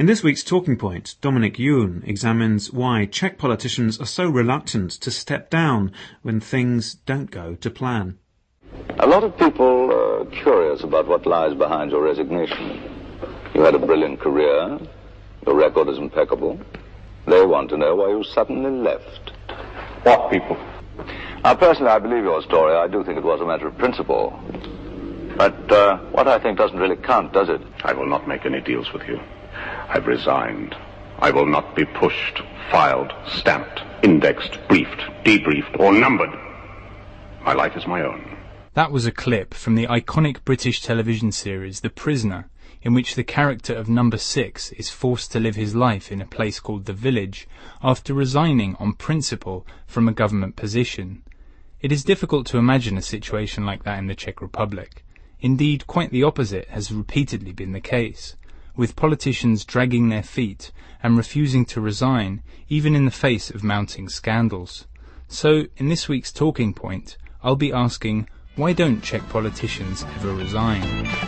In this week's Talking Point, Dominic Yoon examines why Czech politicians are so reluctant to step down when things don't go to plan. A lot of people are curious about what lies behind your resignation. You had a brilliant career. Your record is impeccable. They want to know why you suddenly left. What people? Now, personally, I believe your story. I do think it was a matter of principle. But what I think doesn't really count, does it? I will not make any deals with you. I've resigned. I will not be pushed, filed, stamped, indexed, briefed, debriefed, or numbered. My life is my own. That was a clip from the iconic British television series The Prisoner, in which the character of Number 6 is forced to live his life in a place called The Village after resigning on principle from a government position. It is difficult to imagine a situation like that in the Czech Republic. Indeed, quite the opposite has repeatedly been the case, with politicians dragging their feet and refusing to resign, even in the face of mounting scandals. So, in this week's Talking Point, I'll be asking, why don't Czech politicians ever resign?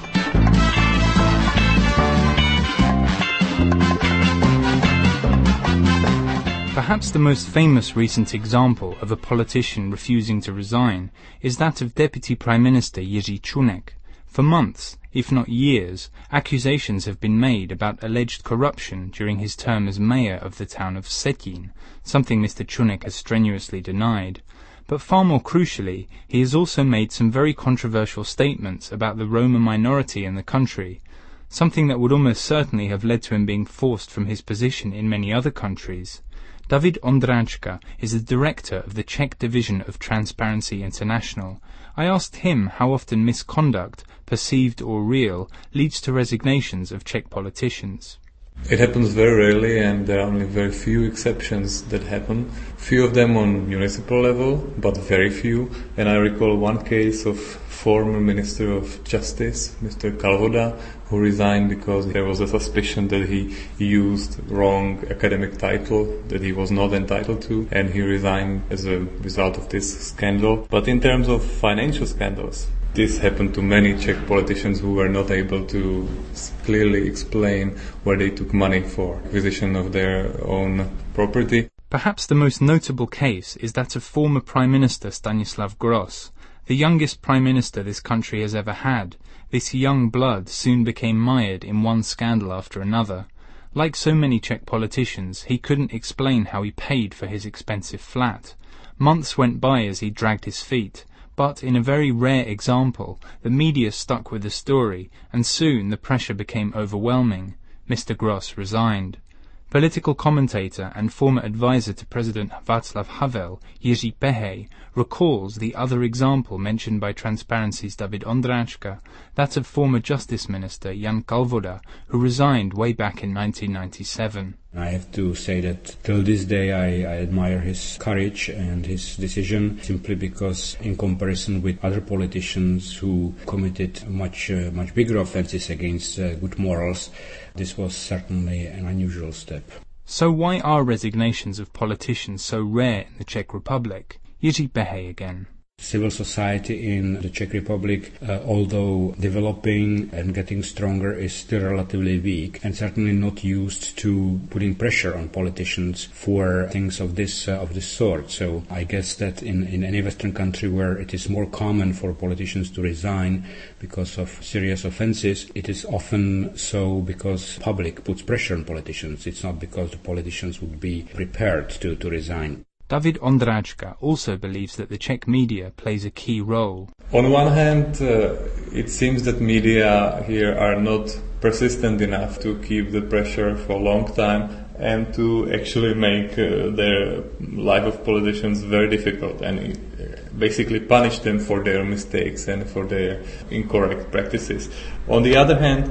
Perhaps the most famous recent example of a politician refusing to resign is that of Deputy Prime Minister Jiří Čunek. For months, if not years, accusations have been made about alleged corruption during his term as mayor of the town of Vsetín, something Mr. Čunek has strenuously denied. But far more crucially, he has also made some very controversial statements about the Roma minority in the country, something that would almost certainly have led to him being forced from his position in many other countries. David Ondráčka is the director of the Czech division of Transparency International. I asked him how often misconduct, perceived or real, leads to resignations of Czech politicians. It happens very rarely, and there are only very few exceptions that happen. Few of them on municipal level, but very few. And I recall one case of former Minister of Justice, Mr. Kalvoda, who resigned because there was a suspicion that he used wrong academic title that he was not entitled to, and he resigned as a result of this scandal. But in terms of financial scandals, this happened to many Czech politicians who were not able to clearly explain where they took money for acquisition of their own property. Perhaps the most notable case is that of former Prime Minister Stanislav Gross, the youngest Prime Minister this country has ever had. This young blood soon became mired in one scandal after another. Like so many Czech politicians, he couldn't explain how he paid for his expensive flat. Months went by as he dragged his feet. But in a very rare example, the media stuck with the story, and soon the pressure became overwhelming. Mr. Gross resigned. Political commentator and former advisor to President Václav Havel, Jiří Pehej, recalls the other example mentioned by Transparency's David Ondráčka, that of former Justice Minister Jan Kalvoda, who resigned way back in 1997. I have to say that till this day I admire his courage and his decision, simply because in comparison with other politicians who committed much bigger offences against good morals, this was certainly an unusual step. So why are resignations of politicians so rare in the Czech Republic? Jiří Pehej again. Civil society in the Czech Republic, although developing and getting stronger, is still relatively weak and certainly not used to putting pressure on politicians for things of this sort. So I guess that in any Western country where it is more common for politicians to resign because of serious offences, it is often so because public puts pressure on politicians. It's not because the politicians would be prepared to resign. David Ondráčka also believes that the Czech media plays a key role. On one hand, it seems that media here are not persistent enough to keep the pressure for a long time and to actually make their life of politicians very difficult and basically punish them for their mistakes and for their incorrect practices. On the other hand,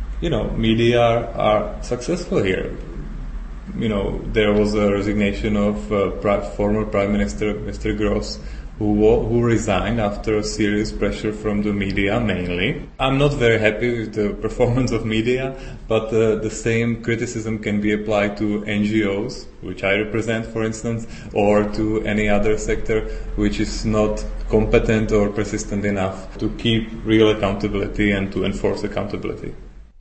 media are successful here. There was a resignation of former Prime Minister Mr. Gross, who resigned after serious pressure from the media mainly. I'm not very happy with the performance of media, but the same criticism can be applied to NGOs, which I represent, for instance, or to any other sector which is not competent or persistent enough to keep real accountability and to enforce accountability.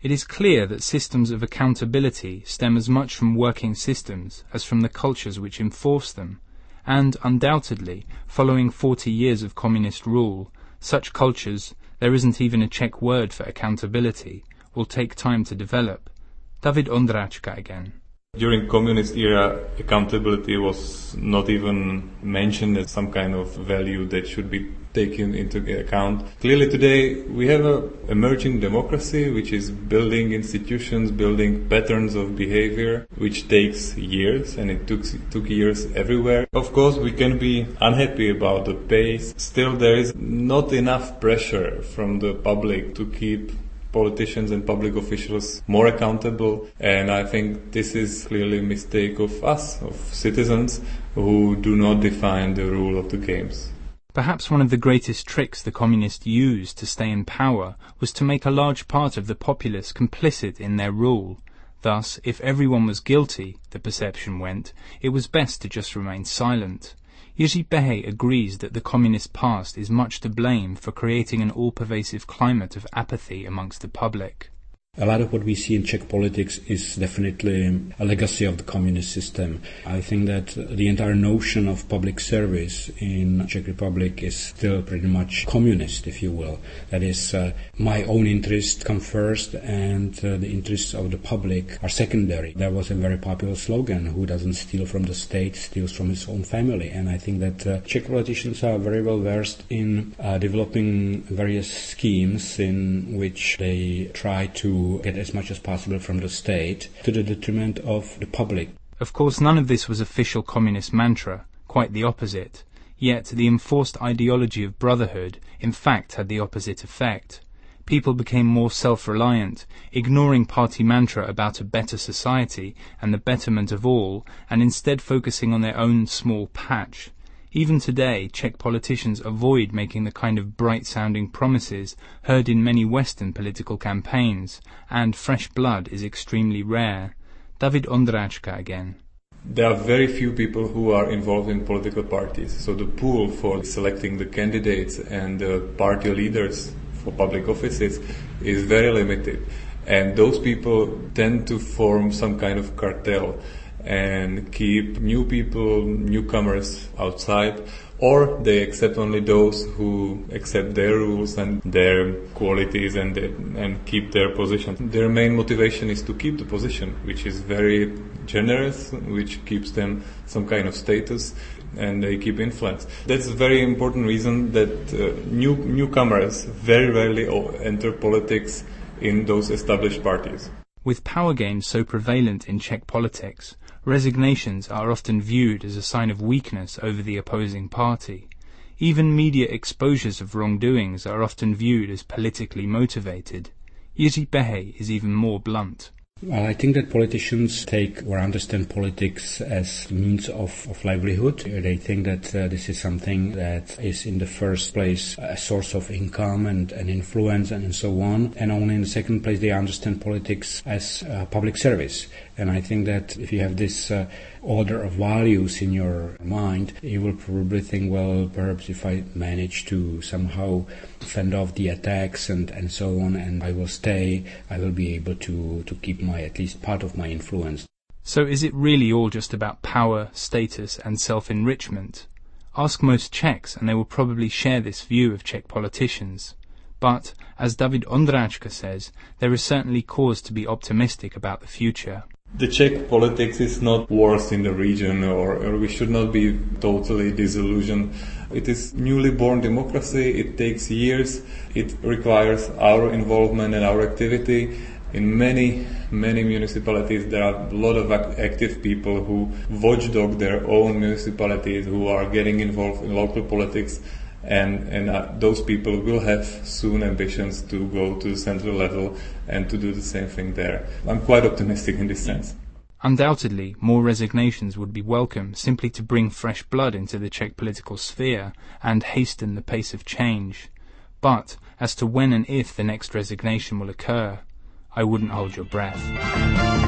It is clear that systems of accountability stem as much from working systems as from the cultures which enforce them, and undoubtedly, following 40 years of communist rule, such cultures, there isn't even a Czech word for accountability, will take time to develop. David Ondráčka again. During communist era, accountability was not even mentioned as some kind of value that should be taken into account. Clearly today we have an emerging democracy which is building institutions, building patterns of behavior, which takes years, and it took years everywhere. Of course we can be unhappy about the pace. Still there is not enough pressure from the public to keep politicians and public officials more accountable, and I think this is clearly a mistake of us, of citizens, who do not define the rule of the games. Perhaps one of the greatest tricks the communists used to stay in power was to make a large part of the populace complicit in their rule. Thus, if everyone was guilty, the perception went, it was best to just remain silent. Jiří Behej agrees that the communist past is much to blame for creating an all-pervasive climate of apathy amongst the public. A lot of what we see in Czech politics is definitely a legacy of the communist system. I think that the entire notion of public service in Czech Republic is still pretty much communist, if you will. That is, my own interests come first and the interests of the public are secondary. There was a very popular slogan, who doesn't steal from the state steals from his own family. And I think that Czech politicians are very well versed in developing various schemes in which they try to get as much as possible from the state to the detriment of the public. Of course, none of this was official communist mantra, quite the opposite. Yet the enforced ideology of brotherhood in fact had the opposite effect. People became more self-reliant, ignoring party mantra about a better society and the betterment of all, and instead focusing on their own small patch. Even today, Czech politicians avoid making the kind of bright-sounding promises heard in many Western political campaigns, and fresh blood is extremely rare. David Ondráčka again. There are very few people who are involved in political parties, so the pool for selecting the candidates and the party leaders for public offices is very limited. And those people tend to form some kind of cartel and keep new people, newcomers outside, or they accept only those who accept their rules and their qualities and keep their position. Their main motivation is to keep the position, which is very generous, which keeps them some kind of status, and they keep influence. That's a very important reason that newcomers very rarely enter politics in those established parties. With power games so prevalent in Czech politics, resignations are often viewed as a sign of weakness over the opposing party. Even media exposures of wrongdoings are often viewed as politically motivated. Jiří Behej is even more blunt. Well, I think that politicians take or understand politics as means of livelihood. They think that this is something that is in the first place a source of income and influence and so on. And only in the second place they understand politics as public service. And I think that if you have this order of values in your mind, you will probably think, well, perhaps if I manage to somehow fend off the attacks and so on, and I will stay, I will be able to keep at least part of my influence. So is it really all just about power, status and self-enrichment? Ask most Czechs and they will probably share this view of Czech politicians. But, as David Ondráčka says, there is certainly cause to be optimistic about the future. The Czech politics is not worse in the region, or we should not be totally disillusioned. It is newly born democracy, it takes years, it requires our involvement and our activity. In many municipalities there are a lot of active people who watchdog their own municipalities, who are getting involved in local politics, and those people will have soon ambitions to go to the central level and to do the same thing there. I'm quite optimistic in this sense. Undoubtedly, more resignations would be welcome simply to bring fresh blood into the Czech political sphere and hasten the pace of change. But, as to when and if the next resignation will occur, I wouldn't hold your breath.